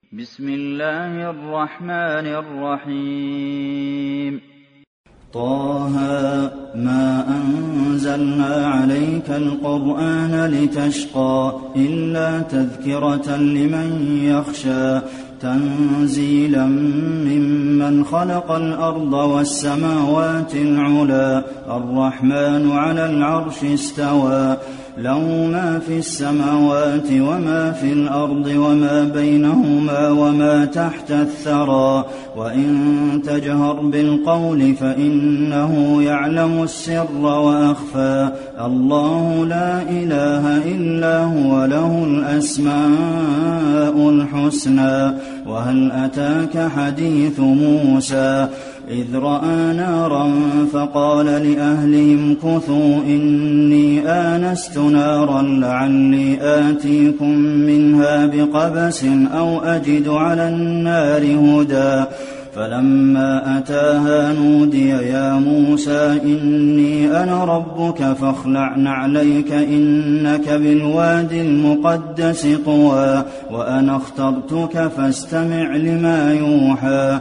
بسم الله الرحمن الرحيم. طه ما أنزلنا عليك القرآن لتشقى إلا تذكرة لمن يخشى تنزيلا ممن خلق الأرض والسماوات العلى الرحمن على العرش استوى له ما في السماوات وما في الأرض وما بينهما وما تحت الثرى وإن تجهر بالقول فإنه يعلم السر وأخفى الله لا إله إلا هو له الأسماء الحسنى وهل أتاك حديث موسى إذ رأى نارا فقال لأهلهم كثوا إني آنست نارا لعلي آتيكم منها بقبس أو أجد على النار هدى فلما أتاها نودي يا موسى إني أنا ربك فاخلع نعليك إنك بالوادي المقدس طوى وأنا اخترتك فاستمع لما يوحى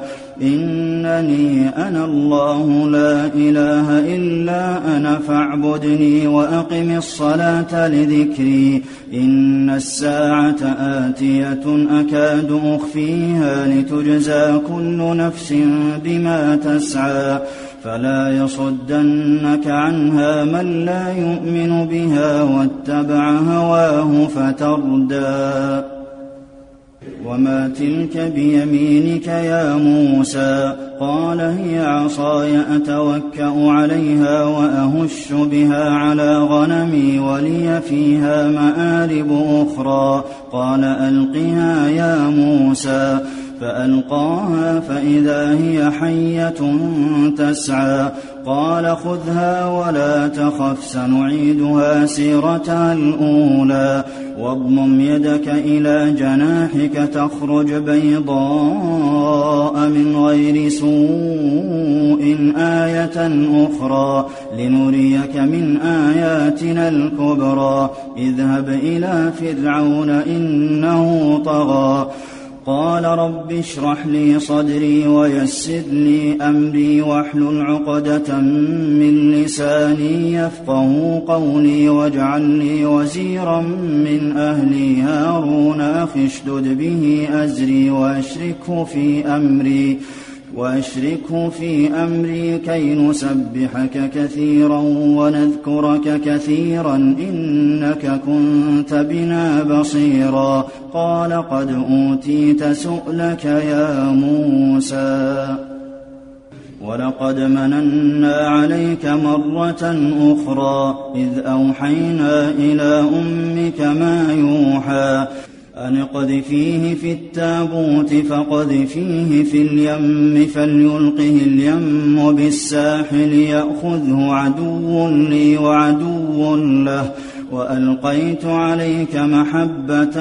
إنني أنا الله لا إله إلا أنا فاعبدني وأقم الصلاة لذكري إن الساعة آتية أكاد أخفيها لتجزى كل نفس بما تسعى فلا يصدنك عنها من لا يؤمن بها واتبع هواه فتردى وما تلك بيمينك يا موسى قال هي عصاي أتوكأ عليها وأهش بها على غنمي ولي فيها مآرب أخرى قال ألقها يا موسى فألقاها فإذا هي حية تسعى قال خذها ولا تخف سنعيدها سيرتها الأولى واضمم يدك إلى جناحك تخرج بيضاء من غير سوء آية أخرى لنريك من آياتنا الكبرى اذهب إلى فرعون إنه طغى قال رب اشرح لي صدري ويسر لي أمري واحلل عقدة من لساني يفقه قولي واجعل لي وزيرا من أهلي هارون أخي اشدد به أزري وأشركه في أمري كي نسبحك كثيرا ونذكرك كثيرا إنك كنت بنا بصيرا قال قد أوتيت سؤلك يا موسى ولقد مننا عليك مرة أخرى إذ أوحينا إلى أمك ما يوحى أن اقذفيه في التابوت فاقذفيه في اليم فليلقه اليم بالساحل يأخذه عدو لي وعدو له وألقيت عليك محبة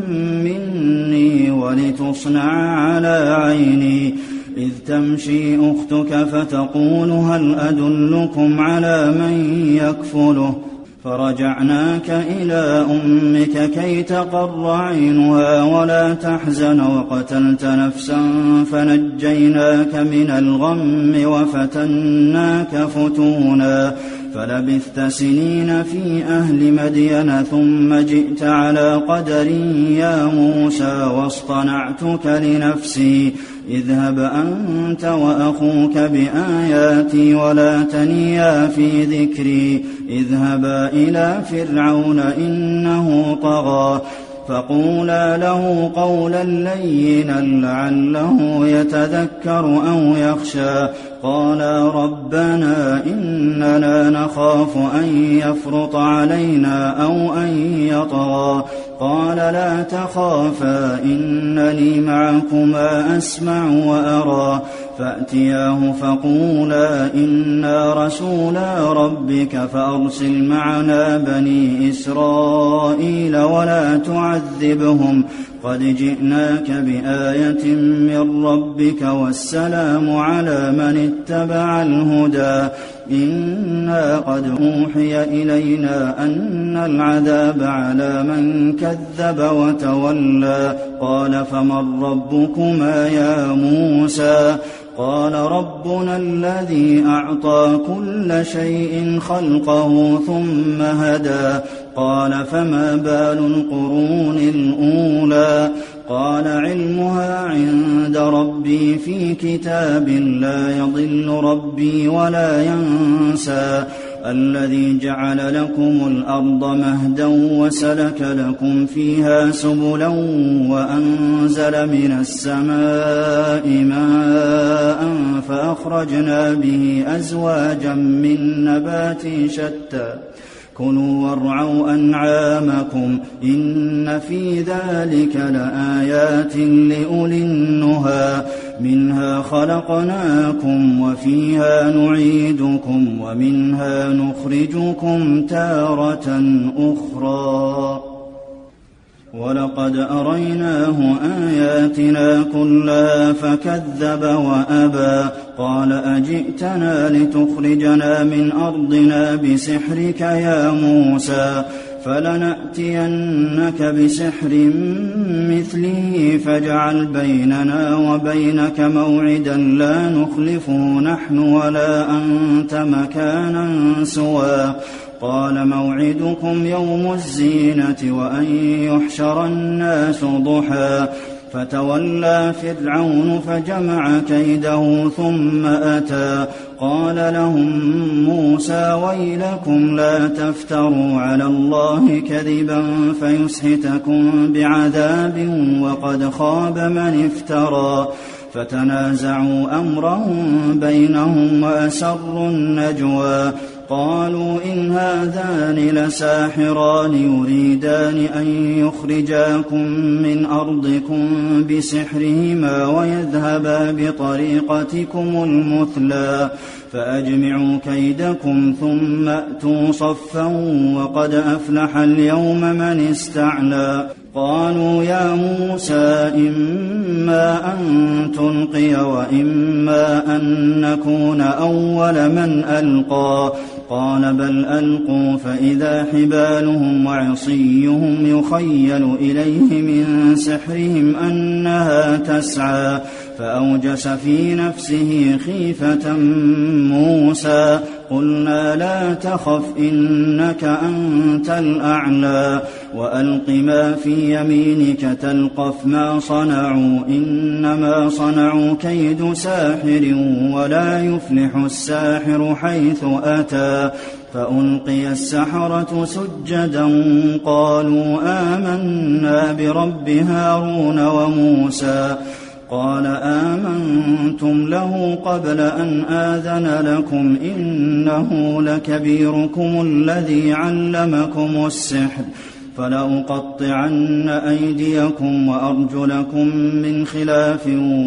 مني ولتصنع على عيني إذ تمشي أختك فتقول هل أدلكم على من يكفله فرجعناك إلى أمك كي تقر عينها ولا تحزن وقتلت نفسا فنجيناك من الغم وفتناك فتونا فلبثت سنين في أهل مدين ثم جئت على قدر يا موسى واصطنعتك لنفسي اذهب أنت وأخوك بآياتي ولا تنيا في ذكري اذهبا إلى فرعون إنه طغى فقولا له قولا لينا لعله يتذكر أو يخشى قالا ربنا إننا نخاف أن يفرط علينا أو أن يطغى قال لا تخافا إنني معكما أسمع وأرى فأتياه فقولا إنا رسولا ربك فأرسل معنا بني إسرائيل ولا تعذبهم قد جئناك بآية من ربك والسلام على من اتبع الهدى إنا قد أوحي إلينا أن العذاب على من كذب وتولى قال فمن ربكما يا موسى قال ربنا الذي أعطى كل شيء خلقه ثم هدى قال فما بال القرون الأولى قال علمها عند ربي في كتاب لا يضل ربي ولا ينسى الذي جعل لكم الأرض مهدا وسلك لكم فيها سبلا وأنزل من السماء ماء فأخرجنا به أزواجا من نبات شتى كلوا وارعوا أنعامكم إن في ذلك لآيات لأولي النهى منها خلقناكم وفيها نعيدكم ومنها نخرجكم تارة أخرى ولقد أريناه آياتنا كلها فكذب وأبى قال أجئتنا لتخرجنا من أرضنا بسحرك يا موسى فلنأتينك بسحر مثله فاجعل بيننا وبينك موعدا لا نخلفه نحن ولا أنت مكانا سوى قال موعدكم يوم الزينة وأن يحشر الناس ضحى فتولى فرعون فجمع كيده ثم أتى قال لهم موسى ويلكم لا تفتروا على الله كذبا فيسحتكم بعذاب وقد خاب من افترى فتنازعوا أمرهم بينهم وأسروا النجوى قالوا إن هذان لساحران يريدان أن يخرجاكم من أرضكم بسحرهما ويذهبا بطريقتكم المثلى فأجمعوا كيدكم ثم أتوا صفا وقد أفلح اليوم من استعلى قالوا يا موسى إما أن تلقي وإما أن نكون أول من ألقى قال بل ألقوا فإذا حبالهم وعصيهم يخيل إليه من سحرهم أنها تسعى فأوجس في نفسه خيفة موسى قلنا لا تخف إنك أنت الأعلى وألق ما في يمينك تلقف ما صنعوا إنما صنعوا كيد ساحر ولا يفلح الساحر حيث أتى فألقي السحرة سجدا قالوا آمنا برب هارون وموسى قال آمنتم له قبل أن آذن لكم إنه لكبيركم الذي علمكم السحر فلأقطعن أيديكم وأرجلكم من خلاف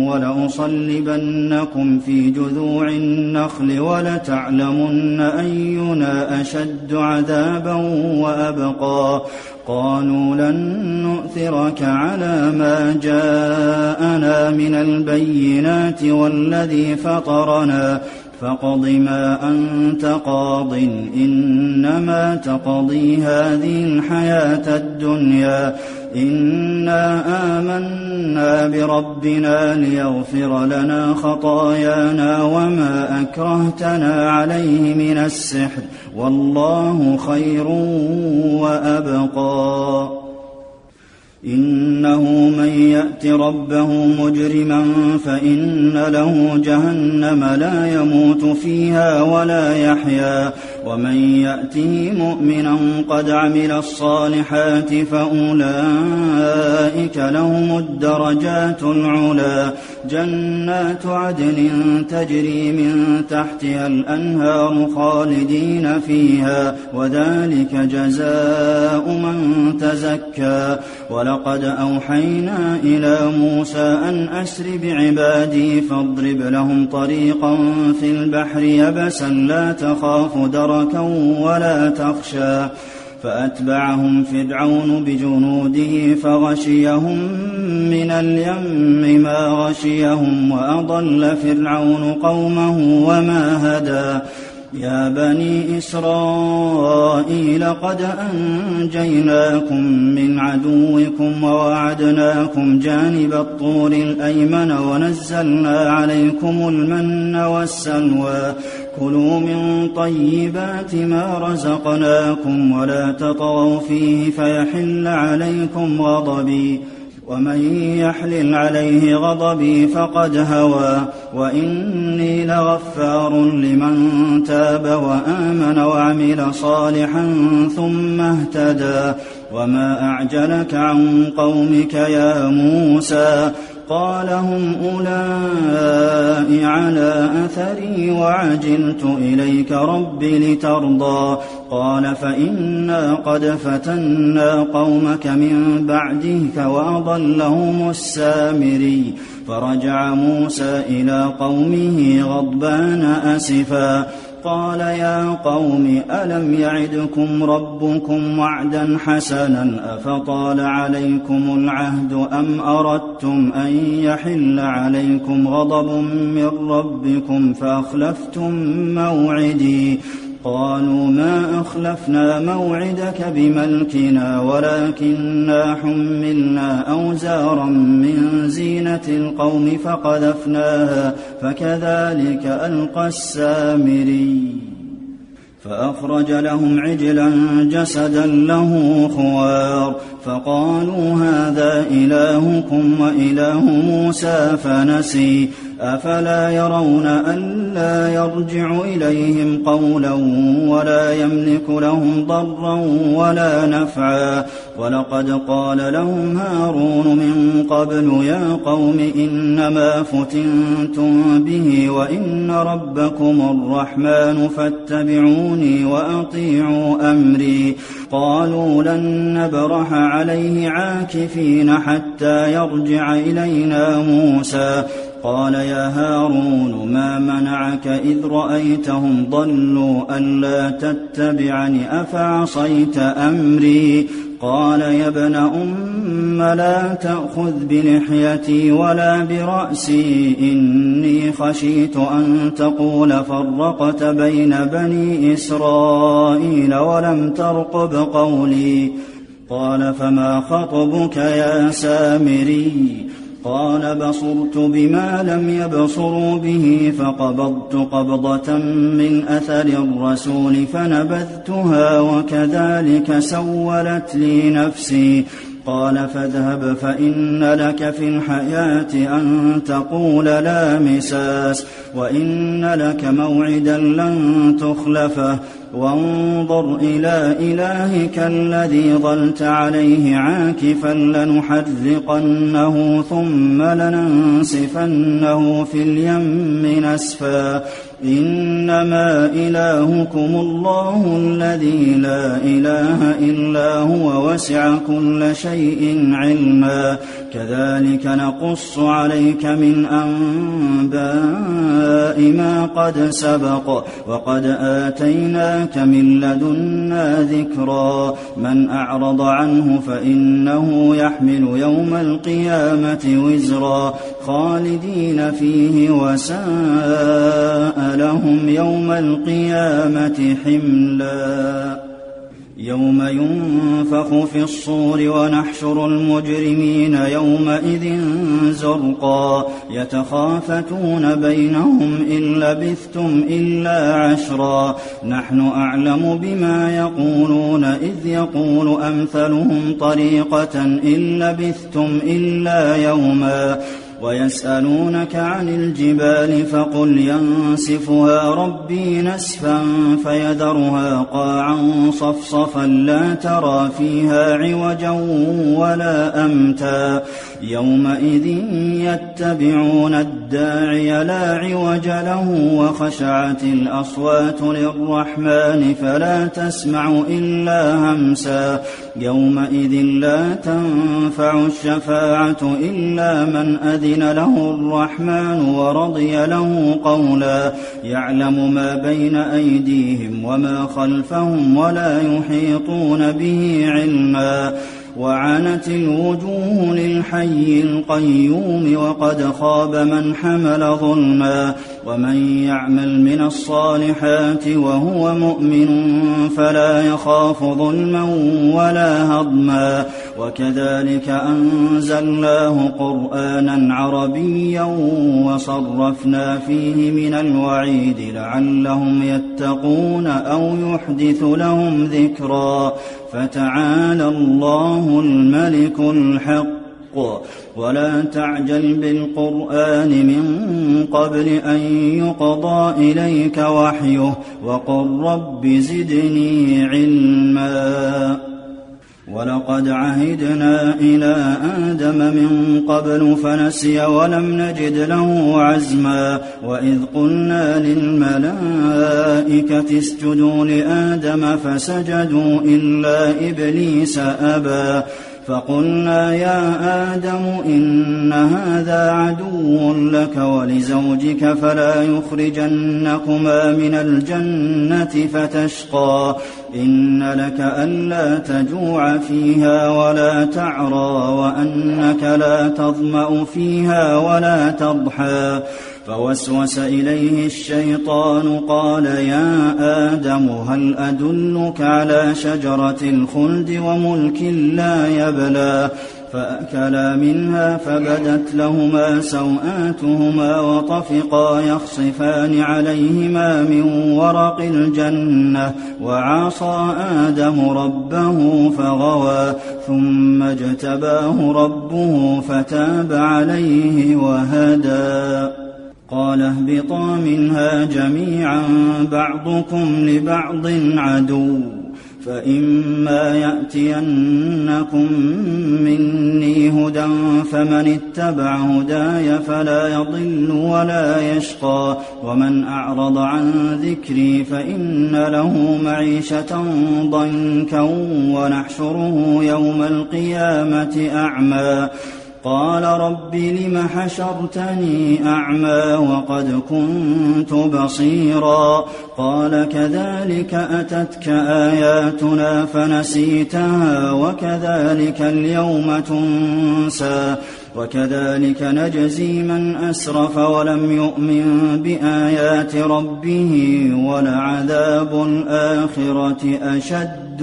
ولأصلبنكم في جذوع النخل ولتعلمن أينا أشد عذابا وأبقى قالوا لن نؤثرك على ما جاءنا من البينات والذي فطرنا فاقض ما أنت قاض إنما تقضي هذه الحياة الدنيا إنا آمنا بربنا ليغفر لنا خطايانا وما أكرهتنا عليه من السحر والله خير وأبقى إنه من يأت ربه مجرما فإن له جهنم لا يموت فيها ولا يحيا ومن يأته مؤمنا قد عمل الصالحات فأولئك لهم الدرجات العلى جنات عدن تجري من تحتها الأنهار خالدين فيها وذلك جزاء من تزكى ولقد أوحينا إلى موسى أن أسر بعبادي فاضرب لهم طريقا في البحر يبسا لا تخاف دركا ولا تخشى فأتبعهم فرعون بجنوده فغشيهم من اليم ما غشيهم وأضل فرعون قومه وما هدى يا بني إسرائيل قد أنجيناكم من عدوكم ووعدناكم جانب الطور الأيمن ونزلنا عليكم المن والسلوى كلوا من طيبات ما رزقناكم ولا تطغوا فيه فيحل عليكم غضبي ومن يحلل عليه غضبي فقد هوى وإني لغفار لمن تاب وآمن وعمل صالحا ثم اهتدى وما أعجلك عن قومك يا موسى قال هم أولئك على أثري وعجلت إليك رب لترضى قال فإنا قد فتنا قومك من بعدك وأضلهم السامري فرجع موسى إلى قومه غضبان أسفا قال يا قوم ألم يعدكم ربكم وعدا حسنا أفطال عليكم العهد أم أردتم أن يحل عليكم غضب من ربكم فأخلفتم موعدي قالوا ما أخلفنا موعدك بملكنا ولكننا حملنا أوزارا من زينة القوم فقذفناها فكذلك ألقى السامري فأخرج لهم عجلا جسدا له خوار فقالوا هذا إلهكم وإله موسى فنسي أفلا يرون ألا يرجع إليهم قولا ولا يملك لهم ضرا ولا نفعا ولقد قال لهم هارون من قبل يا قوم إنما فتنتم به وإن ربكم الرحمن فاتبعوني وأطيعوا أمري قالوا لن نبرح عليه عاكفين حتى يرجع إلينا موسى قال يا هارون ما منعك إذ رأيتهم ضلوا ألا تتبعني أفعصيت أمري قال يا ابن أم لا تأخذ بلحيتي ولا برأسي إني خشيت أن تقول فرقت بين بني إسرائيل ولم ترقب قولي قال فما خطبك يا سامري قال بصرت بما لم يبصروا به فقبضت قبضة من أثر الرسول فنبذتها وكذلك سولت لي نفسي قال فاذهب فإن لك في الحياة أن تقول لا مساس وإن لك موعدا لن تخلفه وانظر إلى إلهك الذي ظلت عليه عاكفا لنحرقنه ثم لننسفنه في اليم نسفا إنما إلهكم الله الذي لا إله إلا هو وسع كل شيء علما كذلك نقص عليك من أنباء ما قد سبق وقد آتيناك من لدنا ذكرا من أعرض عنه فإنه يحمل يوم القيامة وزرا خالدين فيه وساء لهم يوم القيامة حملا يوم ينفخ في الصور ونحشر المجرمين يومئذ زرقا يتخافتون بينهم إن لبثتم إلا عشرا نحن أعلم بما يقولون إذ يقول أمثلهم طريقة إن لبثتم إلا يوما ويسألونك عن الجبال فقل ينسفها ربي نسفا فيذرها قاعا صفصفا لا ترى فيها عوجا ولا أمتا يومئذ يتبعون الداعي لا عوج له وخشعت الأصوات للرحمن فلا تسمع إلا همسا يومئذ لا تنفع الشفاعة إلا من أذن له الرحمن ورضي له قولا يعلم ما بين أيديهم وما خلفهم ولا يحيطون به علما وعنت الوجوه الحي القيوم وقد خاب من حمل ظلما ومن يعمل من الصالحات وهو مؤمن فلا يخاف ظلما ولا هضما وكذلك أنزلناه قرآنا عربيا وصرفنا فيه من الوعيد لعلهم يتقون أو يحدث لهم ذكرا فتعالى الله الملك الحق ولا تعجل بالقرآن من قبل أن يقضى إليك وحيه وقل رب زدني علما ولقد عهدنا إلى آدم من قبل فنسي ولم نجد له عزما وإذ قلنا للملائكة اسجدوا لآدم فسجدوا إلا إبليس أبى فقلنا يا آدم إن هذا عدو لك ولزوجك فلا يخرجنكما من الجنة فتشقى إن لك ألا تجوع فيها ولا تعرى وأنك لا تظمأ فيها ولا تضحى فوسوس إليه الشيطان قال يا آدم هل أدلك على شجرة الخلد وملك لا يبلى فأكلا منها فبدت لهما سوآتهما وطفقا يخصفان عليهما من ورق الجنة وعصى آدم ربه فغوى ثم اجتباه ربه فتاب عليه وهدى قال اهبطا منها جميعا بعضكم لبعض عدو فإما يأتينكم مني هدى فمن اتبع هداي فلا يضل ولا يشقى ومن أعرض عن ذكري فإن له معيشة ضنكا ونحشره يوم القيامة أعمى قال رب لم حشرتني أعمى وقد كنت بصيرا قال كذلك أتتك آياتنا فنسيتها وكذلك اليوم تنسى وكذلك نجزي من أسرف ولم يؤمن بآيات ربه ولعذاب الآخرة أشد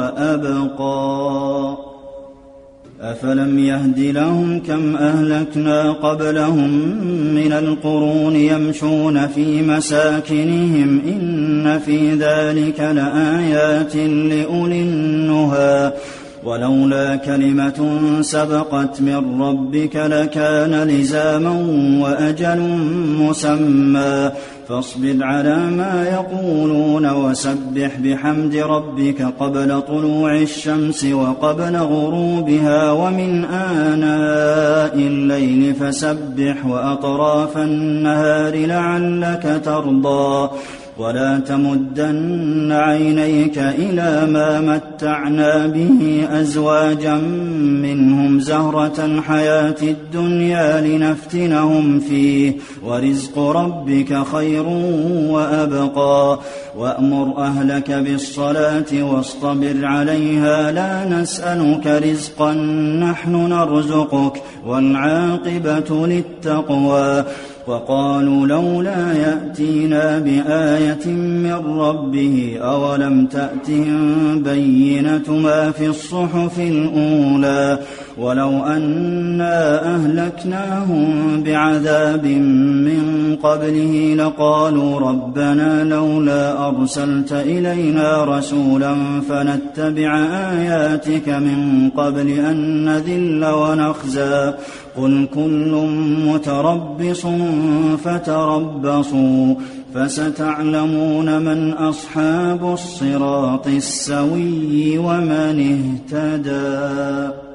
وأبقى أفلم يهد لهم كم أهلكنا قبلهم من القرون يمشون في مساكنهم إن في ذلك لآيات لأولي النهى ولولا كلمة سبقت من ربك لكان لزاما وأجل مسمى فاصبر على ما يقولون وسبح بحمد ربك قبل طلوع الشمس وقبل غروبها ومن آناء الليل فسبح وأطراف النهار لعلك ترضى ولا تمدن عينيك إلى ما متعنا به أزواجا منهم زهرة الحياة الدنيا لنفتنهم فيه ورزق ربك خير وأبقى وأمر أهلك بالصلاة واصطبر عليها لا نسألك رزقا نحن نرزقك والعاقبة للتقوى وقالوا لولا يأتينا بآية من ربه أولم تأتهم بينة ما في الصحف الأولى ولو أنا أهلكناهم بعذاب من قبله لقالوا ربنا لولا أرسلت إلينا رسولا فنتبع آياتك من قبل أن نذل ونخزى قل كل متربص فتربصوا فستعلمون من أصحاب الصراط السوي ومن اهتدى